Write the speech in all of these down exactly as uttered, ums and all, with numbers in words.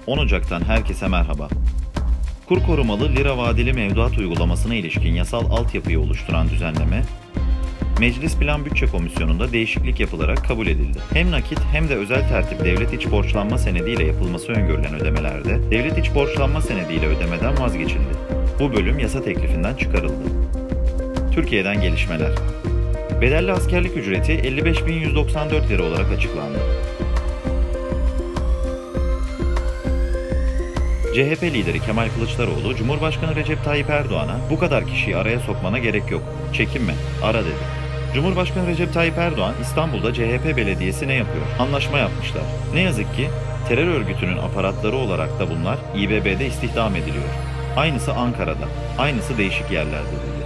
on Ocak'tan herkese merhaba. Kur korumalı lira vadeli mevduat uygulamasına ilişkin yasal altyapıyı oluşturan düzenleme, Meclis Plan Bütçe Komisyonu'nda değişiklik yapılarak kabul edildi. Hem nakit hem de özel tertip devlet iç borçlanma senediyle yapılması öngörülen ödemelerde, devlet iç borçlanma senediyle ödemeden vazgeçildi. Bu bölüm yasa teklifinden çıkarıldı. Türkiye'den gelişmeler. Bedelli askerlik ücreti elli beş bin yüz doksan dört lira olarak açıklandı. C H P lideri Kemal Kılıçdaroğlu, Cumhurbaşkanı Recep Tayyip Erdoğan'a "Bu kadar kişiyi araya sokmana gerek yok, çekinme, ara" dedi. Cumhurbaşkanı Recep Tayyip Erdoğan, İstanbul'da C H P belediyesi ne yapıyor? Anlaşma yapmışlar. Ne yazık ki terör örgütünün aparatları olarak da bunlar İ B B'de istihdam ediliyor. Aynısı Ankara'da, aynısı değişik yerlerde dedi.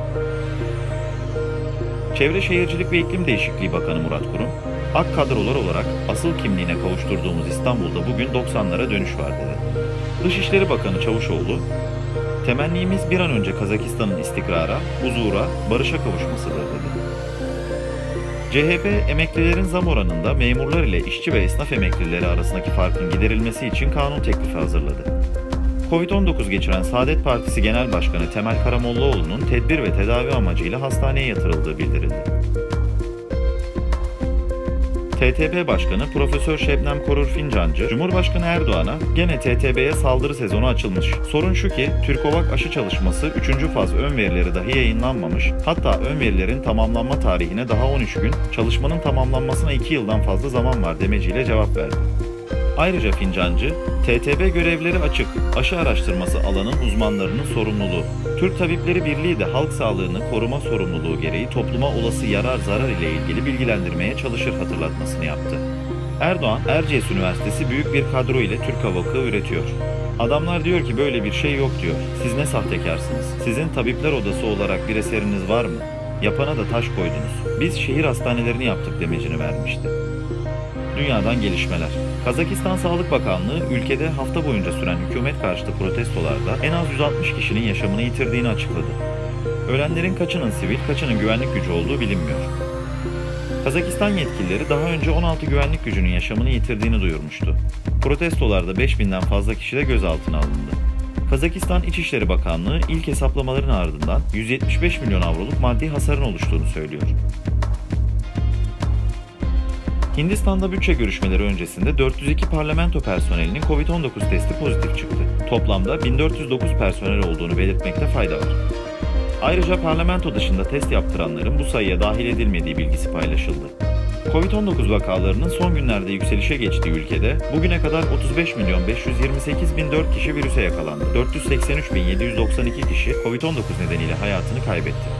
Çevre Şehircilik ve İklim Değişikliği Bakanı Murat Kurum, "Ak kadrolar olarak asıl kimliğine kavuşturduğumuz İstanbul'da bugün doksanlara dönüş var" dedi. Dışişleri Bakanı Çavuşoğlu, "Temennimiz bir an önce Kazakistan'ın istikrara, huzura, barışa kavuşmasıdır" dedi. C H P, emeklilerin zam oranında memurlar ile işçi ve esnaf emeklileri arasındaki farkın giderilmesi için kanun teklifi hazırladı. Covid on dokuz geçiren Saadet Partisi Genel Başkanı Temel Karamollaoğlu'nun tedbir ve tedavi amacıyla hastaneye yatırıldığı bildirildi. T T B Başkanı Profesör Şebnem Korur Fincancı, Cumhurbaşkanı Erdoğan'a "Gene T T B'ye saldırı sezonu açılmış. Sorun şu ki Türkovak aşı çalışması üçüncü faz ön verileri dahi yayınlanmamış. Hatta ön verilerin tamamlanma tarihine daha on üç gün, çalışmanın tamamlanmasına iki yıldan fazla zaman var" demeciyle cevap verdi. Ayrıca Fincancı, "T T B görevleri açık, aşı araştırması alanın uzmanlarının sorumluluğu. Türk Tabipleri Birliği de halk sağlığını koruma sorumluluğu gereği topluma olası yarar zarar ile ilgili bilgilendirmeye çalışır" hatırlatmasını yaptı. Erdoğan, "Erciyes Üniversitesi büyük bir kadro ile Türk Hava Akı üretiyor. Adamlar diyor ki böyle bir şey yok diyor. Siz ne sahtekarsınız? Sizin tabipler odası olarak bir eseriniz var mı? Yapana da taş koydunuz. Biz şehir hastanelerini yaptık" demecini vermişti. Dünyadan gelişmeler. Kazakistan Sağlık Bakanlığı, ülkede hafta boyunca süren hükümet karşıtı protestolarda en az yüz altmış kişinin yaşamını yitirdiğini açıkladı. Ölenlerin kaçının sivil, kaçının güvenlik gücü olduğu bilinmiyor. Kazakistan yetkilileri daha önce on altı güvenlik gücünün yaşamını yitirdiğini duyurmuştu. Protestolarda beş binden fazla kişi de gözaltına alındı. Kazakistan İçişleri Bakanlığı ilk hesaplamaların ardından yüz yetmiş beş milyon avroluk maddi hasarın oluştuğunu söylüyor. Hindistan'da bütçe görüşmeleri öncesinde dört yüz iki parlamento personelinin Covid on dokuz testi pozitif çıktı. Toplamda bin dört yüz dokuz personel olduğunu belirtmekte fayda var. Ayrıca parlamento dışında test yaptıranların bu sayıya dahil edilmediği bilgisi paylaşıldı. Covid on dokuz vakalarının son günlerde yükselişe geçtiği ülkede bugüne kadar otuz beş milyon beş yüz yirmi sekiz bin dört kişi virüse yakalandı. dört yüz seksen üç bin yedi yüz doksan iki kişi Covid on dokuz nedeniyle hayatını kaybetti.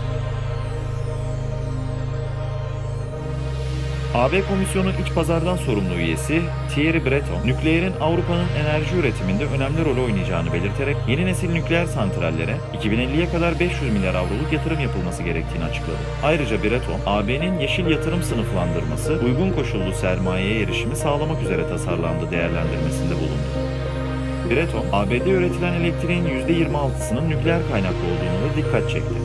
A B Komisyonu İç Pazardan sorumlu üyesi Thierry Breton, nükleerin Avrupa'nın enerji üretiminde önemli rol oynayacağını belirterek yeni nesil nükleer santrallere iki bin elliye kadar beş yüz milyar avroluk yatırım yapılması gerektiğini açıkladı. Ayrıca Breton, A B'nin yeşil yatırım sınıflandırması, uygun koşullu sermayeye erişimi sağlamak üzere tasarlandığı değerlendirmesinde bulundu. Breton, A B'de üretilen elektriğin yüzde yirmi altısının nükleer kaynaklı olduğunu da dikkat çekti.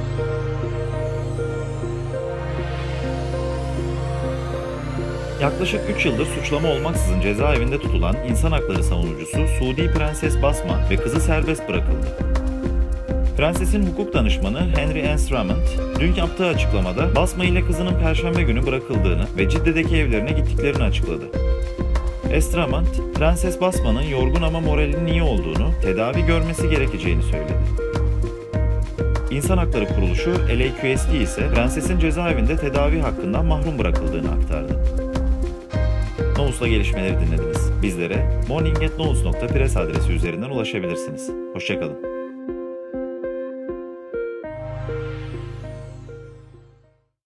Yaklaşık üç yıldır suçlama olmaksızın cezaevinde tutulan insan hakları savunucusu Suudi Prenses Basma ve kızı serbest bırakıldı. Prensesin hukuk danışmanı Henry Enstrament, dün yaptığı açıklamada Basma ile kızının Perşembe günü bırakıldığını ve Cidde'deki evlerine gittiklerini açıkladı. Enstrament, Prenses Basma'nın yorgun ama moralinin iyi olduğunu, tedavi görmesi gerekeceğini söyledi. İnsan Hakları Kuruluşu L A Q S D ise prensesin cezaevinde tedavi hakkından mahrum bırakıldığını aktardı. Novus'la gelişmeleri dinlediniz. Bizlere morning at novus nokta press adresi üzerinden ulaşabilirsiniz. Hoşça kalın.